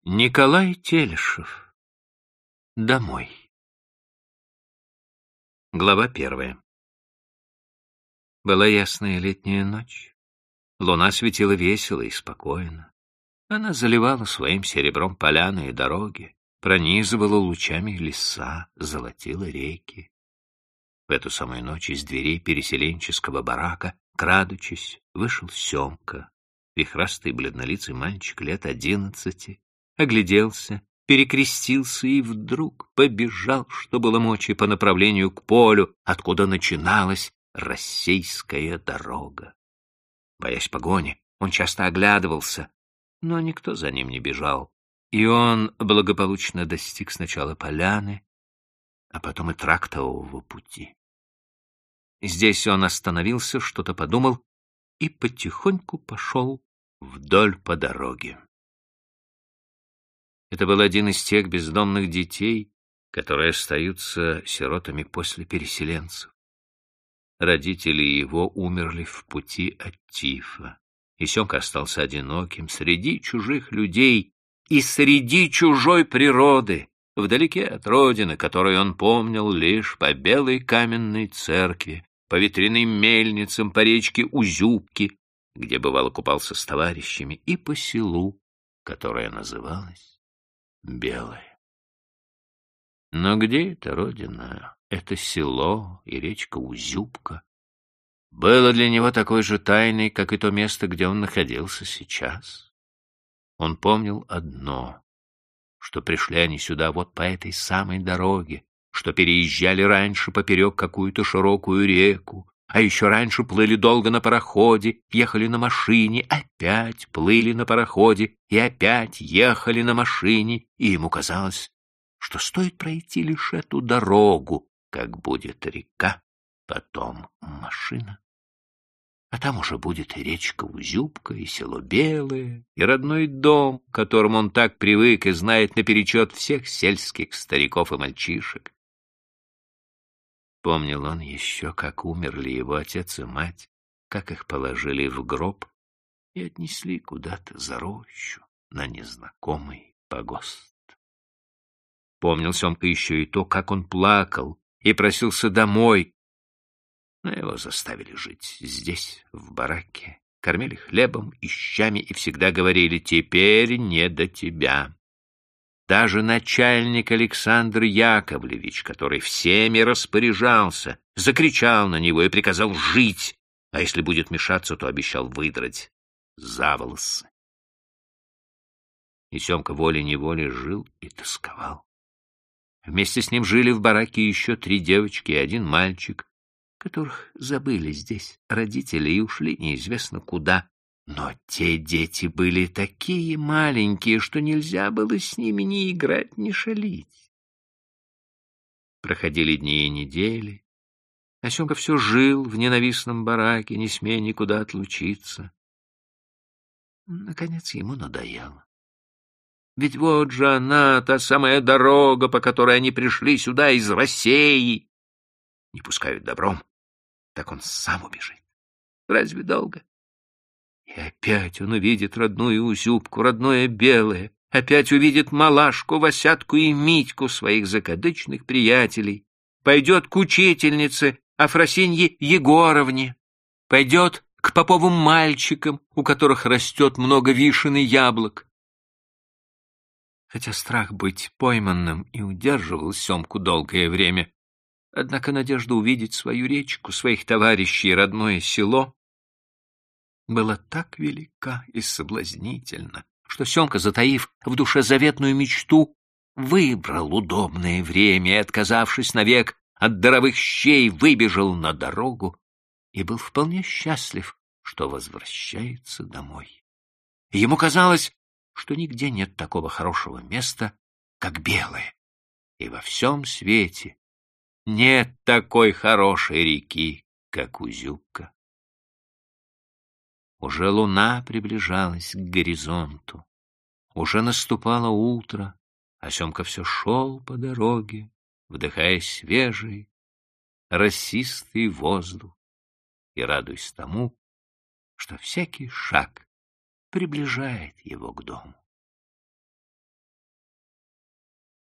Николай Телешев. Домой. Глава 1. Была ясная летняя ночь. Луна светила весело и спокойно. Она заливала своим серебром поляны и дороги, пронизывала лучами леса, золотила реки. В эту самую ночь из дверей переселенческого барака, крадучись, вышел Семка, вихрастый бледнолицый мальчик лет 11, огляделся, перекрестился и вдруг побежал, что было мочи, по направлению к полю, откуда начиналась Российская дорога. Боясь погони, он часто оглядывался, но никто за ним не бежал, и он благополучно достиг сначала поляны, а потом и трактового пути. Здесь он остановился, что-то подумал и потихоньку пошел вдоль по дороге. Это был один из тех бездомных детей, которые остаются сиротами после переселенцев. Родители его умерли в пути от тифа, и Семка остался одиноким среди чужих людей и среди чужой природы, вдалеке от родины, которую он помнил лишь по белой каменной церкви, по ветряным мельницам, по речке Узюбки, где бывало купался с товарищами, и по селу, которое называлось Белое. Но где эта родина, это село и речка Узюбка, было для него такой же тайной, как и то место, где он находился сейчас. Он помнил одно, что пришли они сюда вот по этой самой дороге, что переезжали раньше поперек какую-то широкую реку, а еще раньше плыли долго на пароходе, ехали на машине, опять плыли на пароходе и опять ехали на машине, и ему казалось, что стоит пройти лишь эту дорогу, как будет река, потом машина. А там уже будет и речка Узюбка, и село Белое, и родной дом, к которому он так привык и знает наперечет всех сельских стариков и мальчишек. Помнил он еще, как умерли его отец и мать, как их положили в гроб и отнесли куда-то за рощу на незнакомый погост. Помнил Семка еще и то, как он плакал и просился домой, но его заставили жить здесь, в бараке, кормили хлебом и щами и всегда говорили: «Теперь не до тебя». Даже начальник Александр Яковлевич, который всеми распоряжался, закричал на него и приказал жить, а если будет мешаться, то обещал выдрать за волосы. И Семка волей-неволей жил и тосковал. Вместе с ним жили в бараке еще 3 девочки и 1 мальчик, которых забыли здесь родители и ушли неизвестно куда. Но те дети были такие маленькие, что нельзя было с ними ни играть, ни шалить. Проходили дни и недели, а Семка все жил в ненавистном бараке, не смея никуда отлучиться. Наконец ему надоело. Ведь вот же она, та самая дорога, по которой они пришли сюда из России. Не пускают добром, так он сам убежит. Разве долго? И опять он увидит родную Узюбку, родное Белое, опять увидит Малашку, Васятку и Митьку, своих закадычных приятелей, пойдет к учительнице Афросинье Егоровне, пойдет к поповым мальчикам, у которых растет много вишен и яблок. Хотя страх быть пойманным и удерживал Семку долгое время, однако надежда увидеть свою речку, своих товарищей и родное село была так велика и соблазнительна, что Семка, затаив в душе заветную мечту, выбрал удобное время и, отказавшись навек от даровых щей, выбежал на дорогу и был вполне счастлив, что возвращается домой. Ему казалось, что нигде нет такого хорошего места, как Белое, и во всем свете нет такой хорошей реки, как Узюбка. Уже луна приближалась к горизонту, уже наступало утро, а Семка все шел по дороге, вдыхая свежий, росистый воздух и радуясь тому, что всякий шаг приближает его к дому.